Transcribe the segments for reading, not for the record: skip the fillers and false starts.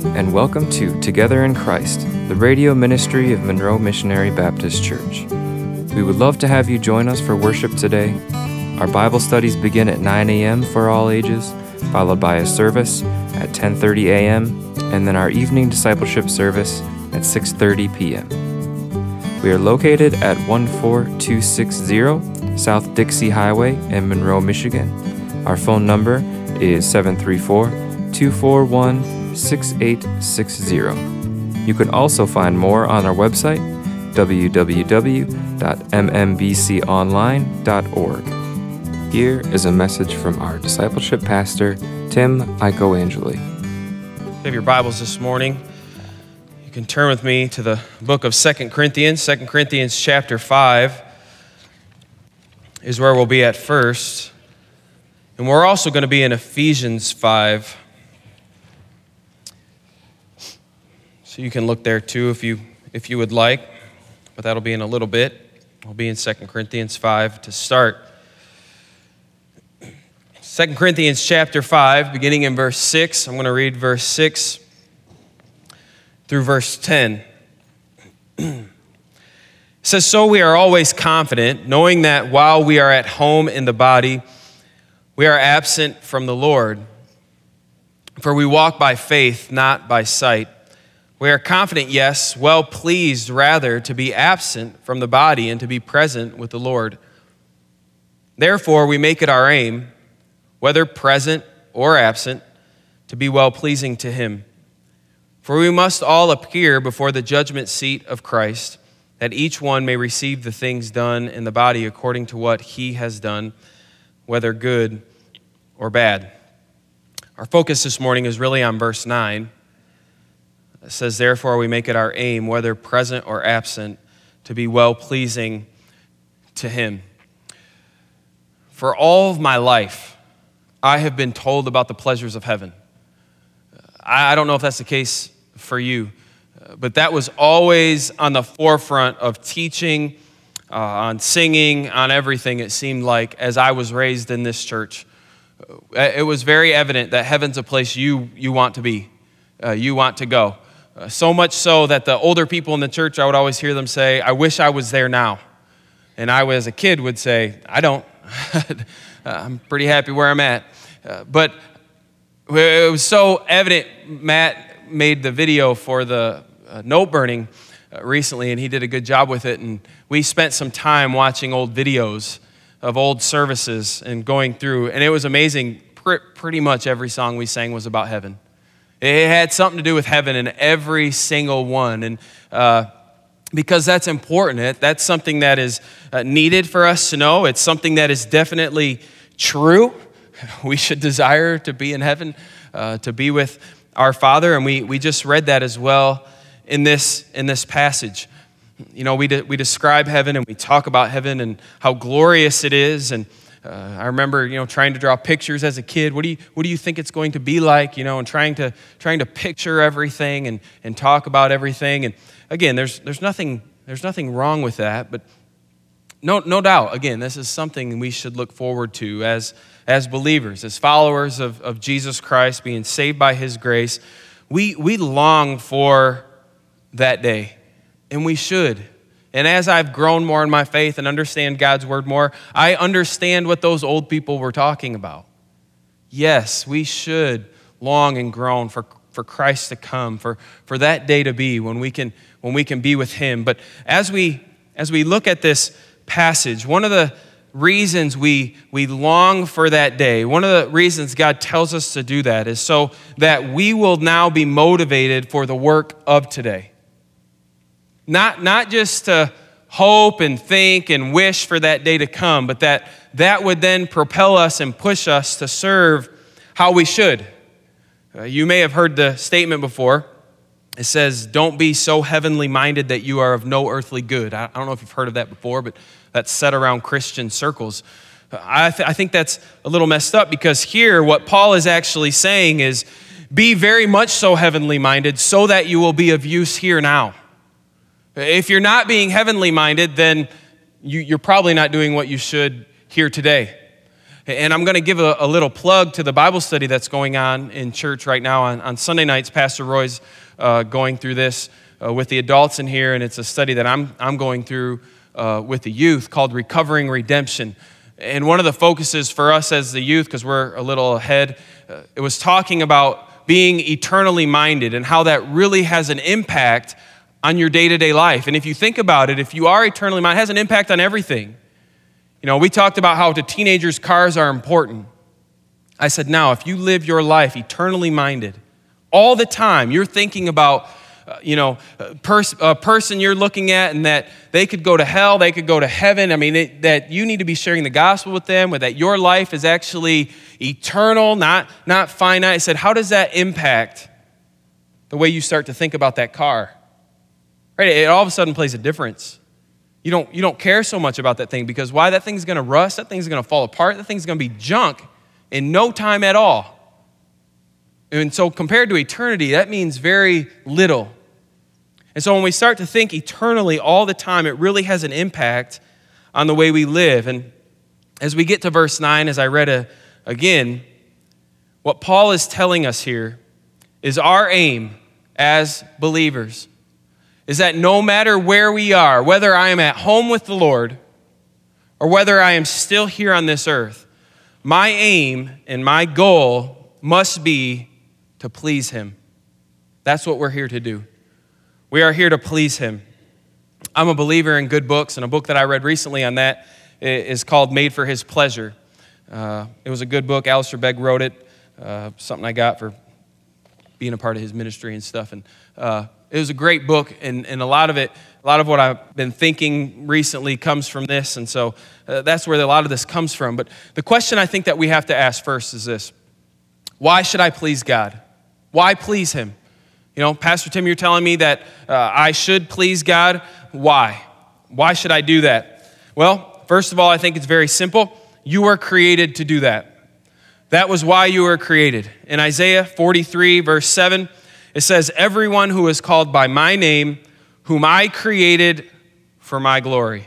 and welcome to Together in Christ, the radio ministry of Monroe Missionary Baptist Church. We would love to have you join us for worship today. Our Bible studies begin at 9 a.m. for all ages, followed by a service at 10:30 a.m., and then our evening discipleship service at 6:30 p.m. We are located at 14260 South Dixie Highway in Monroe, Michigan. Our phone number is 734-241-6860. You can also find more on our website, www.mmbconline.org. Here is a message from our discipleship pastor, Tim Icoangeli. If you have your Bibles this morning, you can turn with me to the book of 2 Corinthians. 2 Corinthians chapter 5 is where we'll be at first. And we're also going to be in Ephesians 5. So you can look there too if you would like, but that'll be in a little bit. We'll be in 2 Corinthians 5 to start. 2 Corinthians chapter 5, beginning in verse 6. I'm going to read verse 6 through verse 10. It says, "So we are always confident, knowing that while we are at home in the body, we are absent from the Lord. For we walk by faith, not by sight. We are confident, yes, well pleased rather to be absent from the body and to be present with the Lord. Therefore we make it our aim, whether present or absent, to be well pleasing to Him. For we must all appear before the judgment seat of Christ, that each one may receive the things done in the body according to what he has done, whether good or bad." Our focus this morning is really on verse 9. It says, "Therefore we make it our aim, whether present or absent, to be well-pleasing to Him." For all of my life, I have been told about the pleasures of heaven. I don't know if that's the case for you, but that was always on the forefront of teaching, on singing, on everything, it seemed like, as I was raised in this church. It was very evident that heaven's a place you want to be, you want to go. So much so that the older people in the church, I would always hear them say, "I wish I was there now." And I, as a kid, would say, "I don't." I'm pretty happy where I'm at. But it was so evident. Matt made the video for the note burning recently, and he did a good job with it. And we spent some time watching old videos of old services and going through, and it was amazing. Pretty much every song we sang was about heaven. It had something to do with heaven in every single one, and because that's important. That's something that is needed for us to know. It's something that is definitely true. We should desire to be in heaven, to be with our Father, and we just read that as well in this passage. You know, we describe heaven and we talk about heaven and how glorious it is. And I remember, trying to draw pictures as a kid. What do you think it's going to be like? And trying to picture everything and talk about everything. And again, there's nothing wrong with that. But no doubt, again, this is something we should look forward to as believers, as followers of Jesus Christ, being saved by His grace. We long for that day. And we should. And as I've grown more in my faith and understand God's word more, I understand what those old people were talking about. Yes, we should long and groan for Christ to come, for that day to be when we can be with Him. But as we look at this passage, one of the reasons we long for that day, one of the reasons God tells us to do that is so that we will now be motivated for the work of today. Not just to hope and think and wish for that day to come, but that would then propel us and push us to serve how we should. You may have heard the statement before. It says, "Don't be so heavenly minded that you are of no earthly good." I don't know if you've heard of that before, but that's said around Christian circles. I think that's a little messed up, because here what Paul is actually saying is, be very much so heavenly minded so that you will be of use here now. If you're not being heavenly minded, then you're probably not doing what you should here today. And I'm going to give a little plug to the Bible study that's going on in church right now. On Sunday nights, Pastor Roy's going through this with the adults in here, and it's a study that I'm going through with the youth called Recovering Redemption. And one of the focuses for us as the youth, because we're a little ahead, it was talking about being eternally minded and how that really has an impact on your day-to-day life. And if you think about it, if you are eternally minded, it has an impact on everything. You know, we talked about how to teenagers cars are important. I said, now, if you live your life eternally minded, all the time you're thinking about, a person you're looking at and that they could go to hell, they could go to heaven. I mean, that you need to be sharing the gospel with them, or that your life is actually eternal, not finite. I said, how does that impact the way you start to think about that car? Right? It all of a sudden plays a difference. You don't care so much about that thing because why? That thing's going to rust, that thing's going to fall apart, that thing's going to be junk in no time at all. And so compared to eternity, that means very little. And so when we start to think eternally all the time, it really has an impact on the way we live. And as we get to verse 9, as I read again, what Paul is telling us here is our aim as believers is that no matter where we are, whether I am at home with the Lord or whether I am still here on this earth, my aim and my goal must be to please Him. That's what we're here to do. We are here to please Him. I'm a believer in good books, and a book that I read recently on that is called Made for His Pleasure. It was a good book. Alistair Begg wrote it, something I got for being a part of his ministry and stuff. And it was a great book, and a lot of what I've been thinking recently comes from this, and so that's where a lot of this comes from. But the question I think that we have to ask first is this: why should I please God? Why please Him? You know, Pastor Tim, you're telling me that I should please God. Why? Why should I do that? Well, first of all, I think it's very simple. You were created to do that. That was why you were created. In Isaiah 43, verse 7, it says, everyone who is called by my name, whom I created for my glory.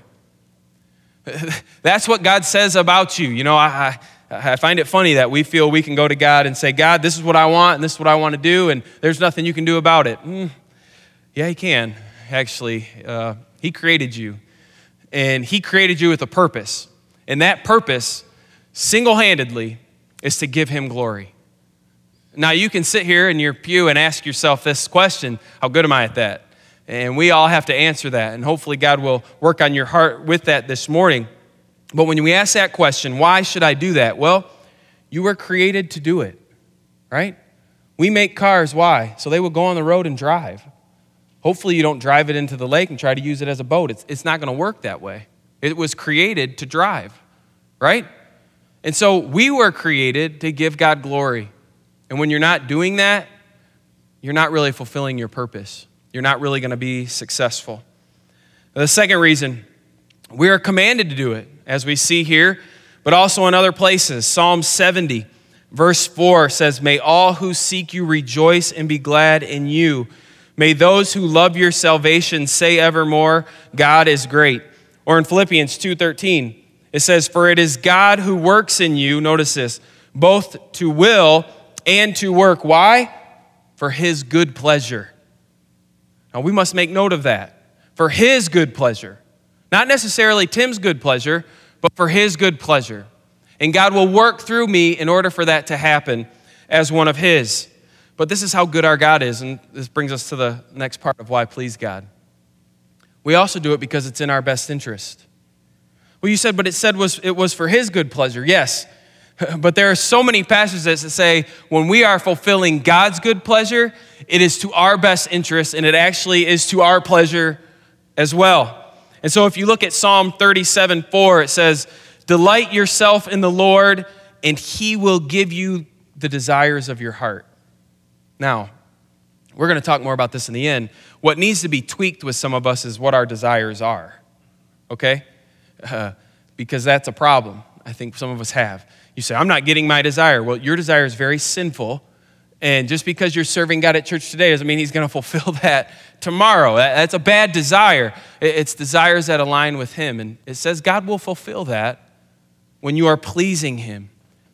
That's what God says about you. You know, I find it funny that we feel we can go to God and say, God, this is what I want, and this is what I want to do, and there's nothing you can do about it. Yeah, He can, actually. He created you, and He created you with a purpose. And that purpose, single-handedly, is to give Him glory. Now, you can sit here in your pew and ask yourself this question: how good am I at that? And we all have to answer that, and hopefully God will work on your heart with that this morning. But when we ask that question, why should I do that? Well, you were created to do it, right? We make cars, why? So they will go on the road and drive. Hopefully you don't drive it into the lake and try to use it as a boat. It's not going to work that way. It was created to drive, right? And so we were created to give God glory. And when you're not doing that, you're not really fulfilling your purpose. You're not really going to be successful. The second reason, we are commanded to do it, as we see here, but also in other places. Psalm 70, verse 4 says, may all who seek you rejoice and be glad in you. May those who love your salvation say evermore, God is great. Or in Philippians 2:13, it says, for it is God who works in you, notice this, both to will and to work. Why? For His good pleasure. Now we must make note of that. For His good pleasure. Not necessarily Tim's good pleasure, but for His good pleasure. And God will work through me in order for that to happen as one of His. But this is how good our God is, and this brings us to the next part of why please God. We also do it because it's in our best interest. Well, you said, but it was for His good pleasure. Yes, but there are so many passages that say when we are fulfilling God's good pleasure, it is to our best interest, and it actually is to our pleasure as well. And so if you look at Psalm 37:4, it says, delight yourself in the Lord, and He will give you the desires of your heart. Now, we're going to talk more about this in the end. What needs to be tweaked with some of us is what our desires are, okay? Because that's a problem I think some of us have. You say, I'm not getting my desire. Well, your desire is very sinful, and just because you're serving God at church today doesn't mean He's going to fulfill that tomorrow. That's a bad desire. It's desires that align with Him, and it says God will fulfill that when you are pleasing Him,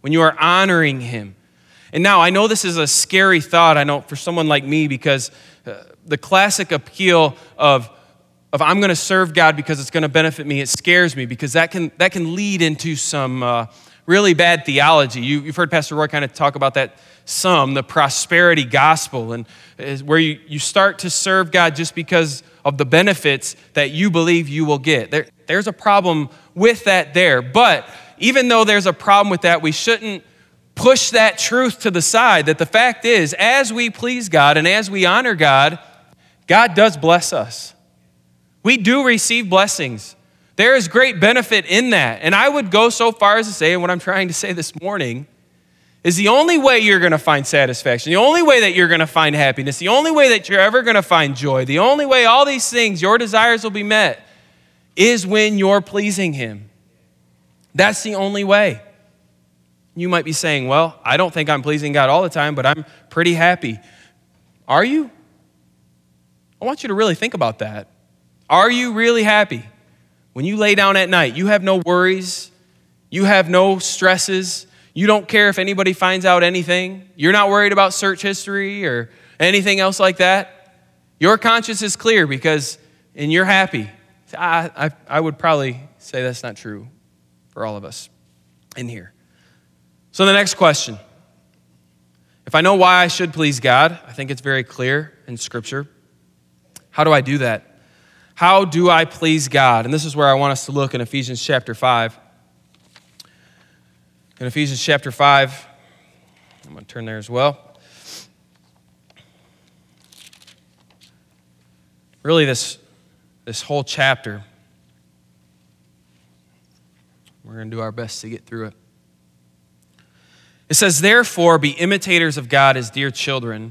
when you are honoring him. And now, I know this is a scary thought, I know, for someone like me, because the classic appeal of I'm going to serve God because it's going to benefit me, it scares me, because that can lead into some really bad theology. You've heard Pastor Roy kind of talk about that the prosperity gospel, and where you start to serve God just because of the benefits that you believe you will get. There's a problem with that there. But even though there's a problem with that, we shouldn't push that truth to the side, that the fact is, as we please God and as we honor God, God does bless us. We do receive blessings. There is great benefit in that. And I would go so far as to say, and what I'm trying to say this morning, is the only way you're going to find satisfaction, the only way that you're going to find happiness, the only way that you're ever going to find joy, the only way all these things, your desires will be met, is when you're pleasing him. That's the only way. You might be saying, well, I don't think I'm pleasing God all the time, but I'm pretty happy. Are you? I want you to really think about that. Are you really happy? When you lay down at night, you have no worries, you have no stresses, you don't care if anybody finds out anything, you're not worried about search history or anything else like that. Your conscience is clear and you're happy. I would probably say that's not true for all of us in here. So the next question. If I know why I should please God, I think it's very clear in Scripture. How do I do that? How do I please God? And this is where I want us to look in Ephesians chapter 5. In Ephesians chapter 5, I'm going to turn there as well. Really, this whole chapter, we're going to do our best to get through it. It says, therefore, be imitators of God as dear children,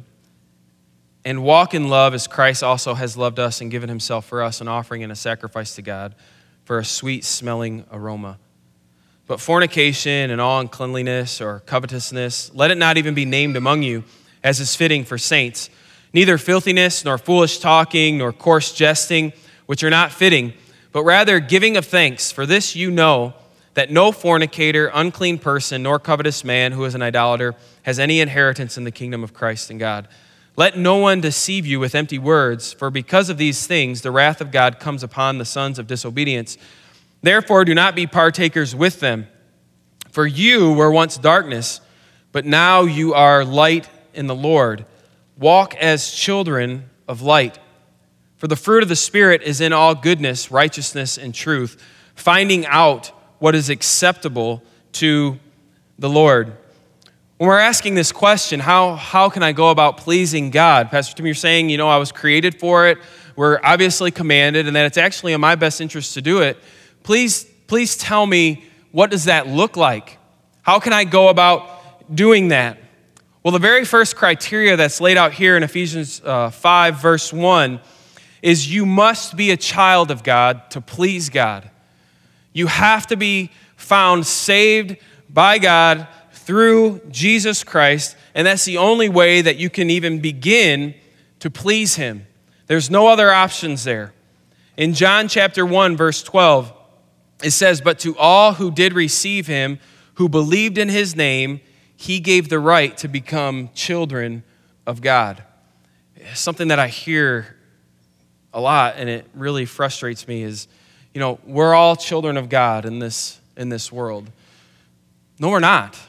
and walk in love as Christ also has loved us and given himself for us, an offering and a sacrifice to God for a sweet-smelling aroma. But fornication and all uncleanliness or covetousness, let it not even be named among you, as is fitting for saints. Neither filthiness, nor foolish talking, nor coarse jesting, which are not fitting, but rather giving of thanks. For this you know, that no fornicator, unclean person, nor covetous man who is an idolater has any inheritance in the kingdom of Christ and God. Let no one deceive you with empty words, for because of these things the wrath of God comes upon the sons of disobedience. Therefore do not be partakers with them. For you were once darkness, but now you are light in the Lord. Walk as children of light. For the fruit of the Spirit is in all goodness, righteousness, and truth, finding out what is acceptable to the Lord. When we're asking this question, how can I go about pleasing God? Pastor Tim, you're saying, I was created for it. We're obviously commanded, and that it's actually in my best interest to do it. Please tell me, what does that look like? How can I go about doing that? Well, the very first criteria that's laid out here in Ephesians 5, verse 1, is you must be a child of God to please God. You have to be found saved by God through Jesus Christ, and that's the only way that you can even begin to please him. There's no other options there. In John chapter 1, verse 12, it says, but to all who did receive him, who believed in his name, he gave the right to become children of God. Something that I hear a lot, and it really frustrates me, is, we're all children of God in this world. No, we're not.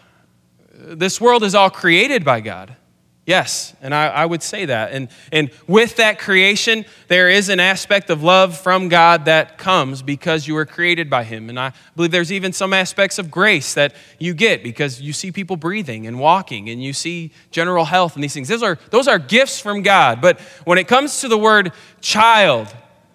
This world is all created by God. Yes, and I would say that. And with that creation, there is an aspect of love from God that comes because you were created by him. And I believe there's even some aspects of grace that you get because you see people breathing and walking, and you see general health and these things. Those are gifts from God. But when it comes to the word child,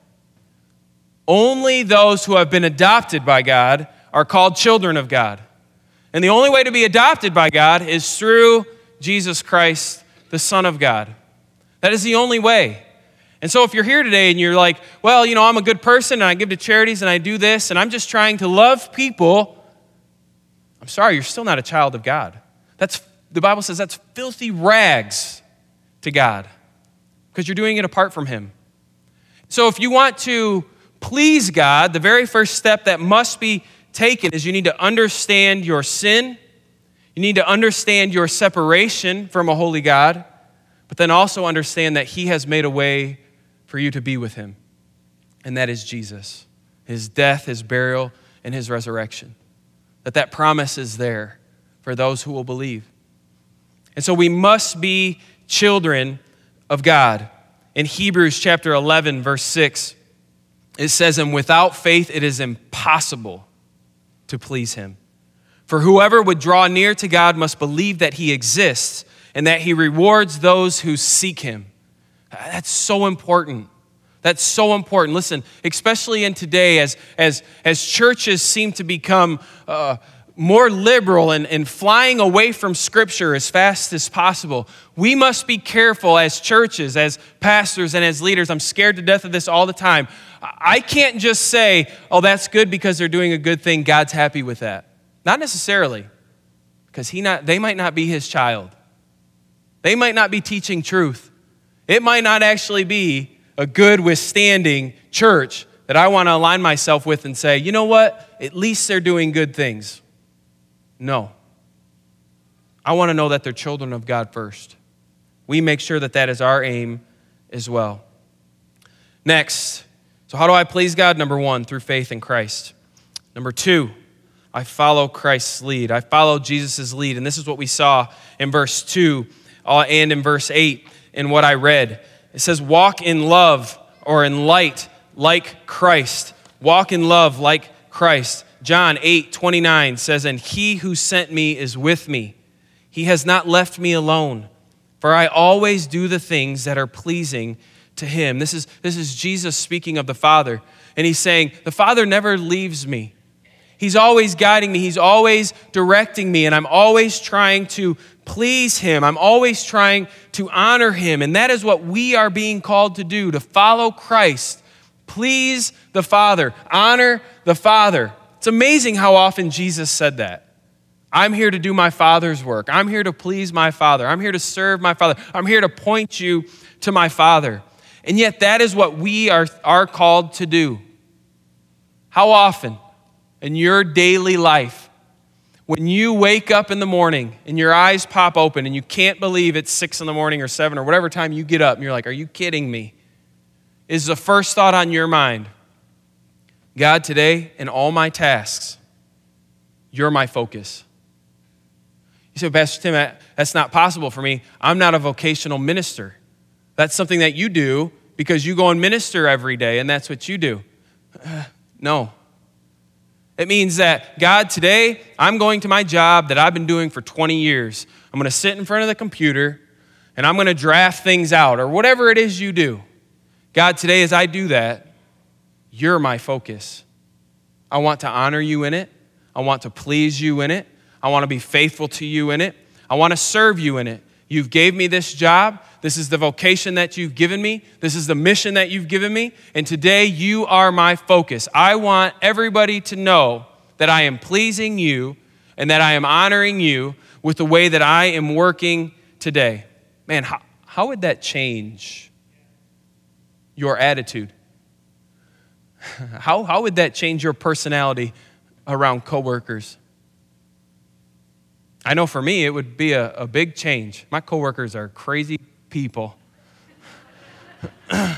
only those who have been adopted by God are called children of God. And the only way to be adopted by God is through Jesus Christ, the Son of God. That is the only way. And so if you're here today and you're like, well, I'm a good person and I give to charities and I do this and I'm just trying to love people, I'm sorry, you're still not a child of God. The Bible says that's filthy rags to God because you're doing it apart from him. So if you want to please God, the very first step that must be taken is you need to understand your sin, You need to understand your separation from a holy God, but then also understand that he has made a way for you to be with him. And that is Jesus, his death, his burial, and his resurrection. That promise is there for those who will believe. And so we must be children of God. In Hebrews chapter 11, verse 6, it says, "And without faith it is impossible to please him. For whoever would draw near to God must believe that he exists and that he rewards those who seek him." That's so important. That's so important. Listen, especially in today as churches seem to become more liberal and flying away from Scripture as fast as possible, we must be careful as churches, as pastors, and as leaders. I'm scared to death of this all the time. I can't just say, oh, that's good because they're doing a good thing. God's happy with that. Not necessarily, because they might not be his child. They might not be teaching truth. It might not actually be a good, withstanding church that I want to align myself with and say, you know what? At least they're doing good things. No. I want to know that they're children of God first. We make sure that is our aim as well. Next, so how do I please God? Number one, through faith in Christ. Number two, I follow Christ's lead. I follow Jesus' lead. And this is what we saw in verse 2 and in verse 8 in what I read. It says, walk in love or in light like Christ. Walk in love like Christ. John 8:29 says, "And he who sent me is with me. He has not left me alone, for I always do the things that are pleasing to him." This is Jesus speaking of the Father. And he's saying, the Father never leaves me. He's always guiding me. He's always directing me. And I'm always trying to please him. I'm always trying to honor him. And that is what we are being called to do, to follow Christ. Please the Father. Honor the Father. It's amazing how often Jesus said that. I'm here to do my Father's work. I'm here to please my Father. I'm here to serve my Father. I'm here to point you to my Father. And yet that is what we are called to do. How often in your daily life, when you wake up in the morning and your eyes pop open and you can't believe it's 6 in the morning or 7 or whatever time you get up and you're like, are you kidding me? Is the first thought on your mind, God, today in all my tasks, you're my focus. You say, Pastor Tim, that's not possible for me. I'm not a vocational minister. That's something that you do because you go and minister every day and that's what you do. No. It means that, God, today I'm going to my job that I've been doing for 20 years. I'm going to sit in front of the computer and I'm going to draft things out or whatever it is you do. God, today as I do that, you're my focus. I want to honor you in it. I want to please you in it. I want to be faithful to you in it. I want to serve you in it. You've gave me this job. This is the vocation that you've given me. This is the mission that you've given me. And today you are my focus. I want everybody to know that I am pleasing you and that I am honoring you with the way that I am working today. Man, how would that change your attitude? How would that change your personality around coworkers? I know for me, it would be a big change. My coworkers are crazy people. But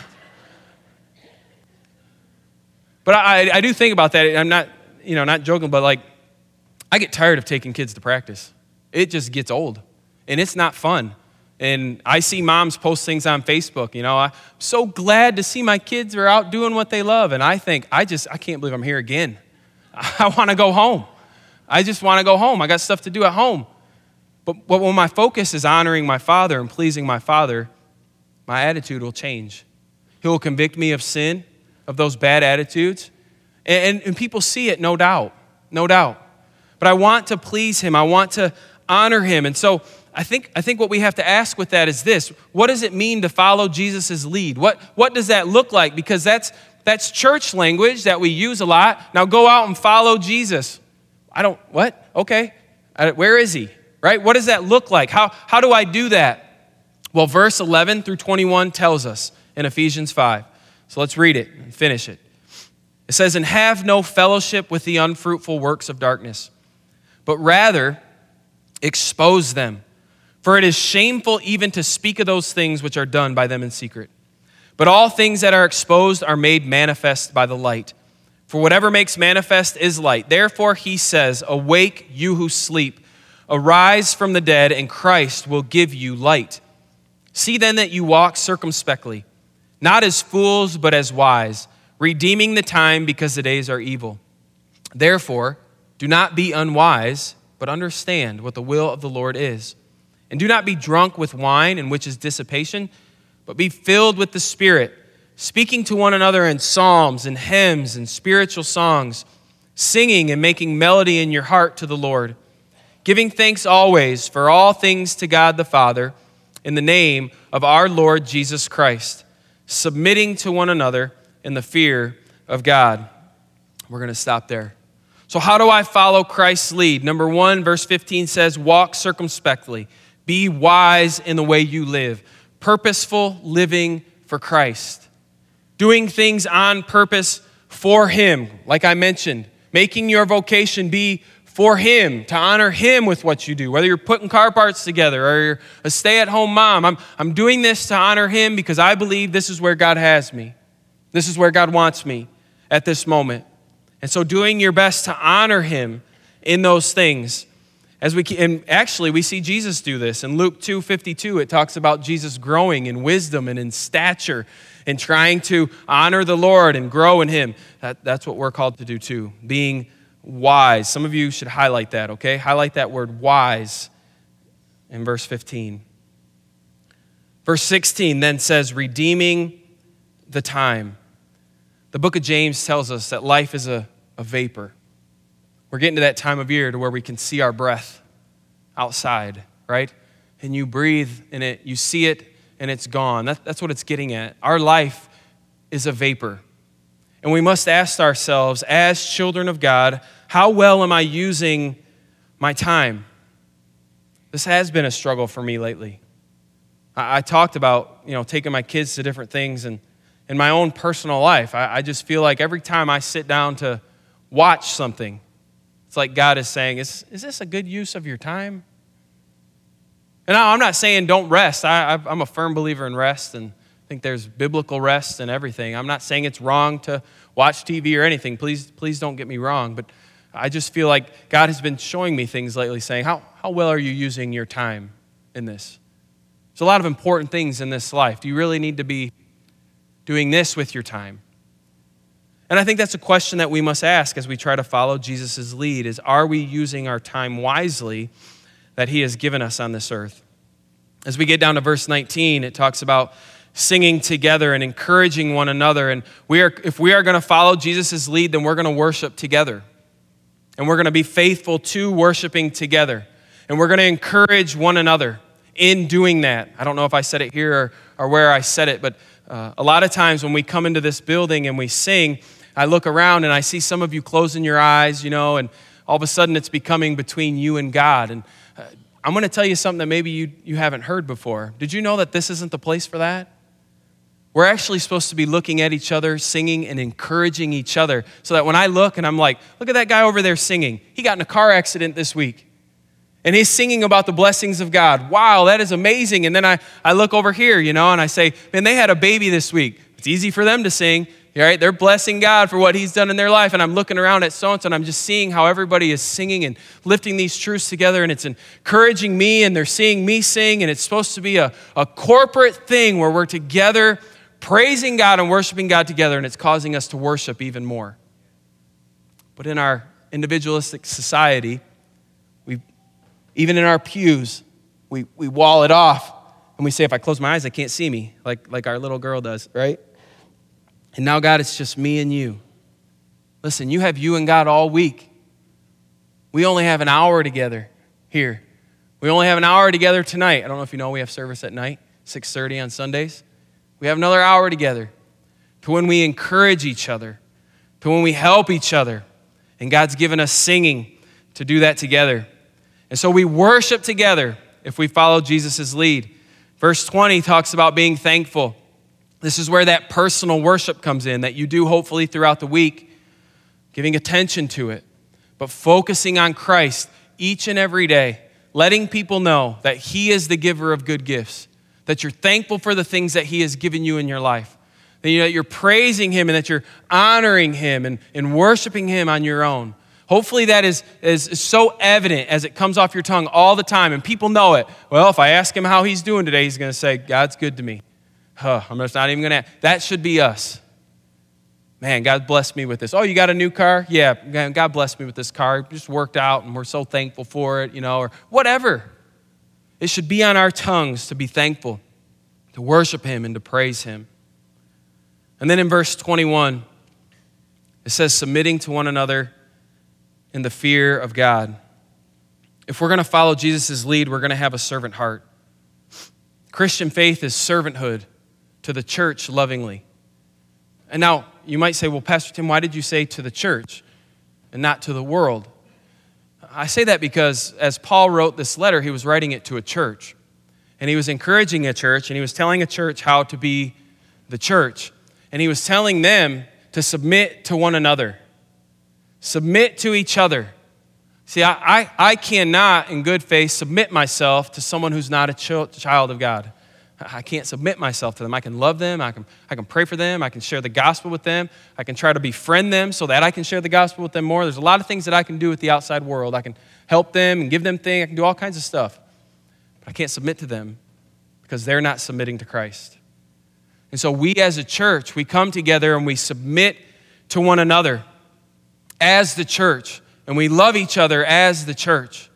I do think about that. I'm not joking, but like, I get tired of taking kids to practice. It just gets old, and it's not fun. And I see moms post things on Facebook, I'm so glad to see my kids are out doing what they love. And I think, I can't believe I'm here again. I want to go home. I just want to go home. I got stuff to do at home. But when my focus is honoring my Father and pleasing my Father, my attitude will change. He will convict me of sin, of those bad attitudes. And people see it, no doubt. But I want to please him. I want to honor him. And so I think what we have to ask with that is this: what does it mean to follow Jesus' lead? What does that look like? Because that's church language that we use a lot. Now go out and follow Jesus. What? Okay. Where is he? Right? What does that look like? How do I do that? Well, verse 11 through 21 tells us in Ephesians 5. So let's read it and finish it. It says, "And have no fellowship with the unfruitful works of darkness, but rather expose them. For it is shameful even to speak of those things which are done by them in secret. But all things that are exposed are made manifest by the light. For whatever makes manifest is light. Therefore he says, awake, you who sleep. Arise from the dead, and Christ will give you light. See then that you walk circumspectly, not as fools, but as wise, redeeming the time because the days are evil. Therefore, do not be unwise, but understand what the will of the Lord is. And do not be drunk with wine, in which is dissipation, but be filled with the Spirit, speaking to one another in psalms and hymns and spiritual songs, singing and making melody in your heart to the Lord, giving thanks always for all things to God the Father, in the name of our Lord Jesus Christ, submitting to one another in the fear of God. We're going to stop there. So how do I follow Christ's lead? Number 1, verse 15 says, walk circumspectly. Be wise in the way you live. Purposeful living for Christ. Doing things on purpose for Him, like I mentioned. Making your vocation be for Him, to honor Him with what you do. Whether you're putting car parts together or you're a stay-at-home mom, I'm doing this to honor Him because I believe this is where God has me. This is where God wants me at this moment. And so doing your best to honor Him in those things. And actually, we see Jesus do this. In Luke 2:52, it talks about Jesus growing in wisdom and in stature and trying to honor the Lord and grow in Him. That's what we're called to do too, being wise. Some of you should highlight that, okay? Highlight that word wise in verse 15. Verse 16 then says, redeeming the time. The book of James tells us that life is a vapor. We're getting to that time of year to where we can see our breath outside, right? And you breathe in it, you see it, and it's gone. That's what it's getting at. Our life is a vapor. And we must ask ourselves, as children of God, how well am I using my time? This has been a struggle for me lately. I talked about, taking my kids to different things, and in my own personal life, I just feel like every time I sit down to watch something, it's like God is saying, is this a good use of your time? And I'm not saying don't rest. I'm a firm believer in rest, and I think there's biblical rest and everything. I'm not saying it's wrong to watch TV or anything. Please don't get me wrong. But I just feel like God has been showing me things lately, saying, how well are you using your time in this? There's a lot of important things in this life. Do you really need to be doing this with your time? And I think that's a question that we must ask as we try to follow Jesus' lead, is are we using our time wisely that He has given us on this earth? As we get down to verse 19, it talks about singing together and encouraging one another. And if we are going to follow Jesus' lead, then we're going to worship together. And we're going to be faithful to worshiping together. And we're going to encourage one another in doing that. I don't know if I said it here or where I said it, but a lot of times when we come into this building and we sing, I look around and I see some of you closing your eyes, and all of a sudden it's becoming between you and God. And I'm going to tell you something that maybe you haven't heard before. Did you know that this isn't the place for that? We're actually supposed to be looking at each other, singing and encouraging each other, so that when I look and I'm like, look at that guy over there singing. He got in a car accident this week. And he's singing about the blessings of God. Wow, that is amazing. And then I look over here, and I say, man, they had a baby this week. It's easy for them to sing, right? They're blessing God for what He's done in their life. And I'm looking around at so-and-so, and I'm just seeing how everybody is singing and lifting these truths together. And it's encouraging me, and they're seeing me sing. And it's supposed to be a corporate thing where we're together praising God and worshiping God together. And it's causing us to worship even more. But in our individualistic society, even in our pews, we wall it off, and we say, if I close my eyes, they can't see me, like our little girl does, right? And now, God, it's just me and you. Listen, you have you and God all week. We only have an hour together here. We only have an hour together tonight. I don't know if you know we have service at night, 6:30 on Sundays. We have another hour together to when we encourage each other, to when we help each other. And God's given us singing to do that together. And so we worship together if we follow Jesus' lead. Verse 20 talks about being thankful. This is where that personal worship comes in that you do hopefully throughout the week, giving attention to it, but focusing on Christ each and every day, letting people know that he is the giver of good gifts, that you're thankful for the things that he has given you in your life, that you're praising him and that you're honoring him and worshiping him on your own. Hopefully that is so evident as it comes off your tongue all the time and people know it. Well, if I ask him how he's doing today, he's going to say, God's good to me. I'm just not even going to. That should be us. Man, God blessed me with this. Oh, you got a new car? Yeah, God blessed me with this car. It just worked out and we're so thankful for it, or whatever. It should be on our tongues to be thankful, to worship him and to praise him. And then in verse 21, it says, submitting to one another in the fear of God. If we're going to follow Jesus' lead, we're going to have a servant heart. Christian faith is servanthood to the church lovingly. And now, you might say, well, Pastor Tim, why did you say to the church and not to the world? I say that because as Paul wrote this letter, he was writing it to a church. And he was encouraging a church, and he was telling a church how to be the church. And he was telling them to submit to one another. Submit to each other. See, I cannot, in good faith, submit myself to someone who's not a child of God. I can't submit myself to them. I can love them. I can pray for them. I can share the gospel with them. I can try to befriend them so that I can share the gospel with them more. There's a lot of things that I can do with the outside world. I can help them and give them things. I can do all kinds of stuff. But I can't submit to them because they're not submitting to Christ. And so we as a church, we come together and we submit to one another as the church. And we love each other as the church.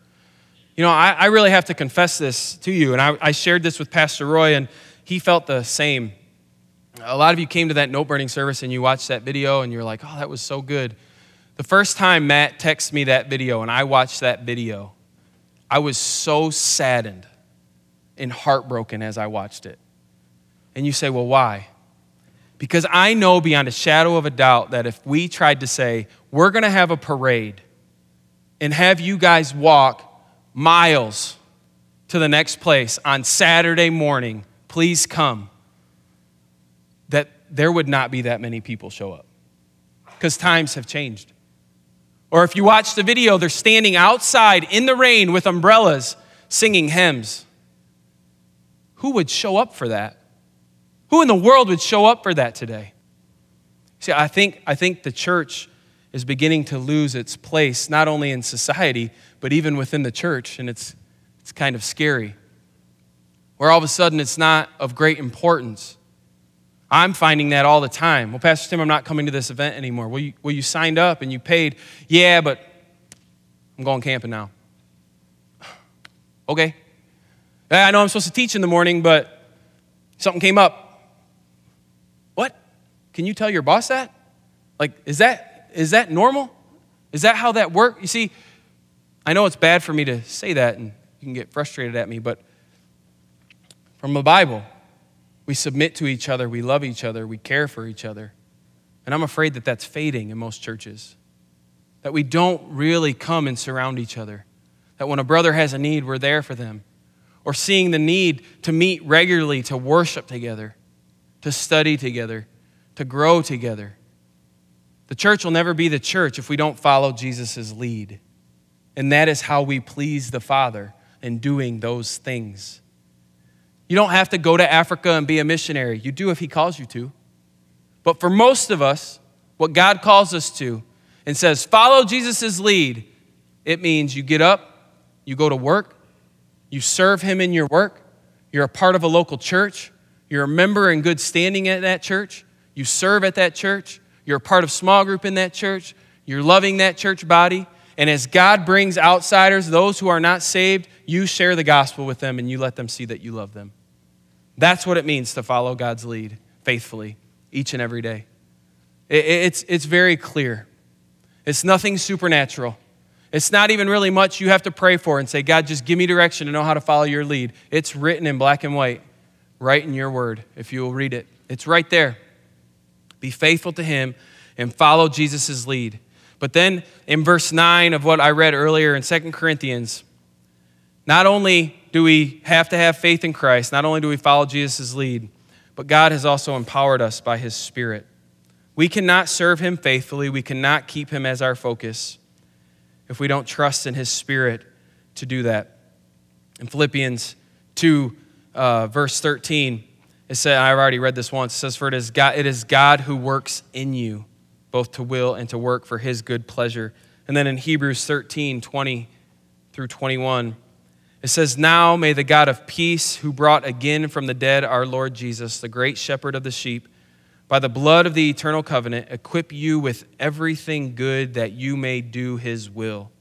I really have to confess this to you. And I shared this with Pastor Roy, and he felt the same. A lot of you came to that note burning service and you watched that video and you're like, oh, that was so good. The first time Matt texted me that video and I watched that video, I was so saddened and heartbroken as I watched it. And you say, well, why? Because I know beyond a shadow of a doubt that if we tried to say, we're going to have a parade and have you guys walk miles to the next place on Saturday morning, please come, that there would not be that many people show up because times have changed. Or if you watch the video, they're standing outside in the rain with umbrellas singing hymns. Who would show up for that? Who in the world would show up for that today? See, I think the church is beginning to lose its place, not only in society, but even within the church, and it's kind of scary. Where all of a sudden it's not of great importance. I'm finding that all the time. Well, Pastor Tim, I'm not coming to this event anymore. Well, you signed up and you paid. Yeah, but I'm going camping now. Okay. I know I'm supposed to teach in the morning, but something came up. What? Can you tell your boss that? Like, is that normal? Is that how that works? You see, I know it's bad for me to say that, and you can get frustrated at me, but from the Bible, we submit to each other, we love each other, we care for each other. And I'm afraid that that's fading in most churches, that we don't really come and surround each other, that when a brother has a need, we're there for them, or seeing the need to meet regularly, to worship together, to study together, to grow together. The church will never be the church if we don't follow Jesus' lead. And that is how we please the Father in doing those things. You don't have to go to Africa and be a missionary. You do if he calls you to. But for most of us, what God calls us to and says, follow Jesus' lead, it means you get up, you go to work, you serve him in your work, you're a part of a local church, you're a member in good standing at that church, you serve at that church, you're a part of small group in that church, you're loving that church body, and as God brings outsiders, those who are not saved, you share the gospel with them and you let them see that you love them. That's what it means to follow God's lead faithfully each and every day. It's very clear. It's nothing supernatural. It's not even really much you have to pray for and say, God, just give me direction to know how to follow your lead. It's written in black and white, right in your word, if you will read it. It's right there. Be faithful to him and follow Jesus' lead. But then in verse 9 of what I read earlier in 2 Corinthians, not only do we have to have faith in Christ, not only do we follow Jesus' lead, but God has also empowered us by his Spirit. We cannot serve him faithfully, we cannot keep him as our focus if we don't trust in his Spirit to do that. In Philippians 2, verse 13, it said, I've already read this once, it says, for it is God who works in you, both to will and to work for his good pleasure. And then in Hebrews 13, 20 through 21, it says, now may the God of peace, who brought again from the dead our Lord Jesus, the great shepherd of the sheep, by the blood of the eternal covenant, equip you with everything good that you may do his will,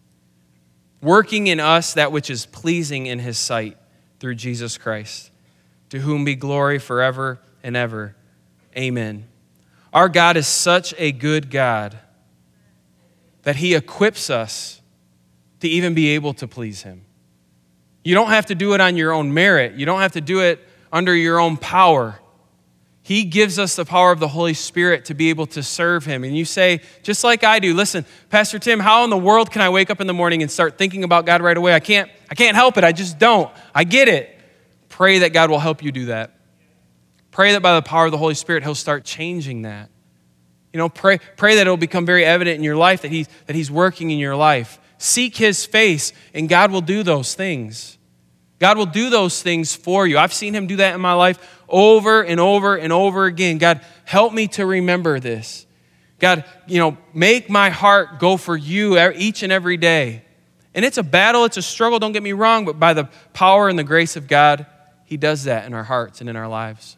working in us that which is pleasing in his sight through Jesus Christ, to whom be glory forever and ever. Amen. Our God is such a good God that he equips us to even be able to please him. You don't have to do it on your own merit. You don't have to do it under your own power. He gives us the power of the Holy Spirit to be able to serve him. And you say, just like I do, listen, Pastor Tim, how in the world can I wake up in the morning and start thinking about God right away? I can't help it. I just don't. I get it. Pray that God will help you do that. Pray that by the power of the Holy Spirit, he'll start changing that. Pray that it'll become very evident in your life that he's working in your life. Seek his face, and God will do those things. God will do those things for you. I've seen him do that in my life over and over and over again. God, help me to remember this. God, make my heart go for you each and every day. And it's a battle, it's a struggle, don't get me wrong, but by the power and the grace of God, he does that in our hearts and in our lives.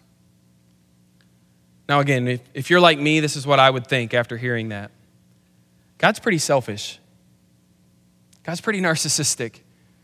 Now again, if you're like me, this is what I would think after hearing that. God's pretty selfish. God's pretty narcissistic.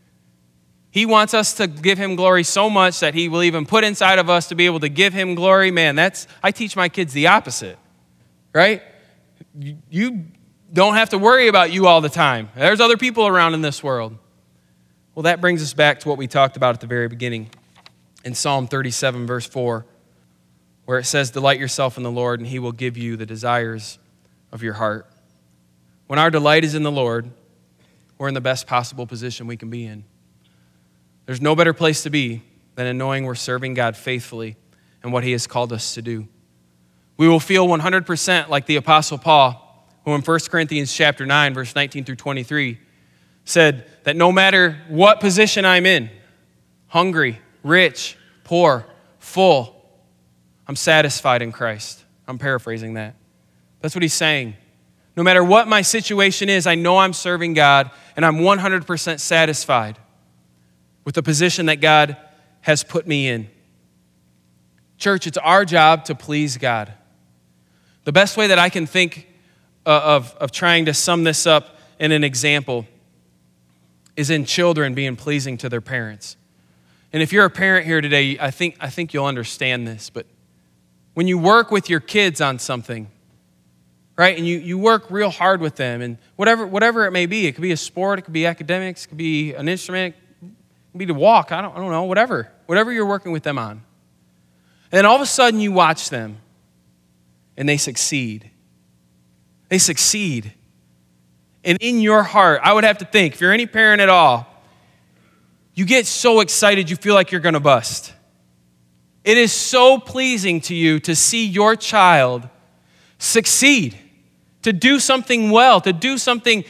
He wants us to give him glory so much that he will even put inside of us to be able to give him glory. Man, I teach my kids the opposite, right? You don't have to worry about you all the time. There's other people around in this world. Well, that brings us back to what we talked about at the very beginning in Psalm 37, verse 4, where it says, delight yourself in the Lord, and he will give you the desires of your heart. When our delight is in the Lord, we're in the best possible position we can be in. There's no better place to be than in knowing we're serving God faithfully and what he has called us to do. We will feel 100% like the Apostle Paul, who in 1 Corinthians chapter 9, verse 19 through 23, said that no matter what position I'm in, hungry, rich, poor, full, I'm satisfied in Christ. I'm paraphrasing that. That's what he's saying. No matter what my situation is, I know I'm serving God, and I'm 100% satisfied with the position that God has put me in. Church, it's our job to please God. The best way that I can think of trying to sum this up in an example is in children being pleasing to their parents. And if you're a parent here today, I think you'll understand this, but when you work with your kids on something, right, and you work real hard with them, and whatever it may be, it could be a sport, it could be academics, it could be an instrument, it could be to walk, I don't know, whatever you're working with them on. And then all of a sudden you watch them, and they succeed. They succeed. And in your heart, I would have to think, if you're any parent at all, you get so excited you feel like you're going to bust. It is so pleasing to you to see your child succeed, to do something well, to do something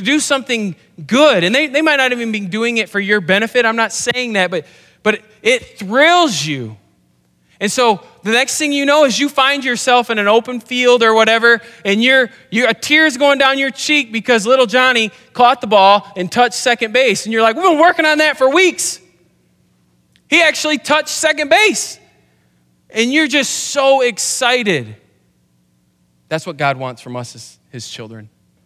good. And they might not even be doing it for your benefit. I'm not saying that, but it thrills you. And so the next thing you know is you find yourself in an open field or whatever, and a tear's going down your cheek because little Johnny caught the ball and touched second base. And you're like, we've been working on that for weeks. He actually touched second base. And you're just so excited. That's what God wants from us as his children.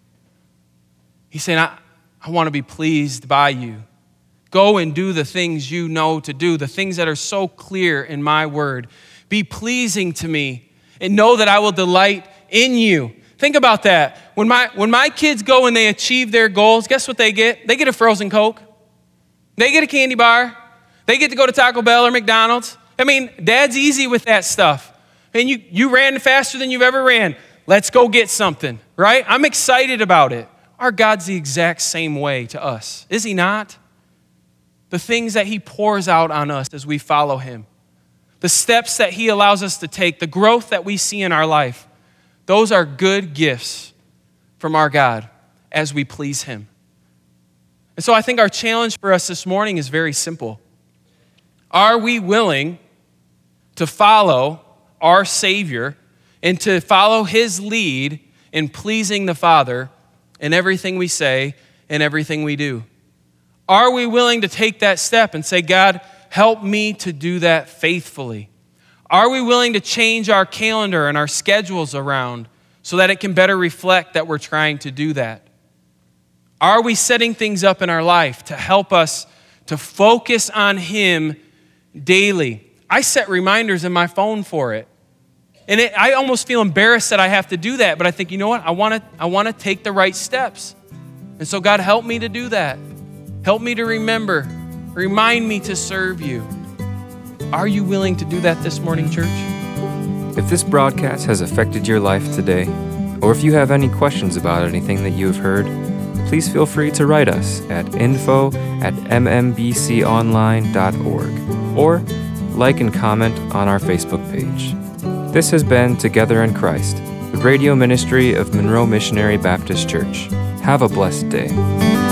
He's saying, I want to be pleased by you. Go and do the things you know to do, the things that are so clear in my word. Be pleasing to me and know that I will delight in you. Think about that. When my kids go and they achieve their goals, guess what they get? They get a frozen Coke. They get a candy bar. They get to go to Taco Bell or McDonald's. I mean, Dad's easy with that stuff. And you ran faster than you've ever ran. Let's go get something, right? I'm excited about it. Our God's the exact same way to us, is he not? The things that he pours out on us as we follow him, the steps that he allows us to take, the growth that we see in our life, those are good gifts from our God as we please him. And so I think our challenge for us this morning is very simple. Are we willing to follow our Savior and to follow his lead in pleasing the Father in everything we say and everything we do? Are we willing to take that step and say, God, help me to do that faithfully? Are we willing to change our calendar and our schedules around so that it can better reflect that we're trying to do that? Are we setting things up in our life to help us to focus on him daily? I set reminders in my phone for it. And I almost feel embarrassed that I have to do that, but I think, you know what? I want to take the right steps. And so God, help me to do that. Help me to remember. Remind me to serve you. Are you willing to do that this morning, church? If this broadcast has affected your life today, or if you have any questions about anything that you have heard, please feel free to write us at info@mmbconline.org or like and comment on our Facebook page. This has been Together in Christ, the radio ministry of Monroe Missionary Baptist Church. Have a blessed day.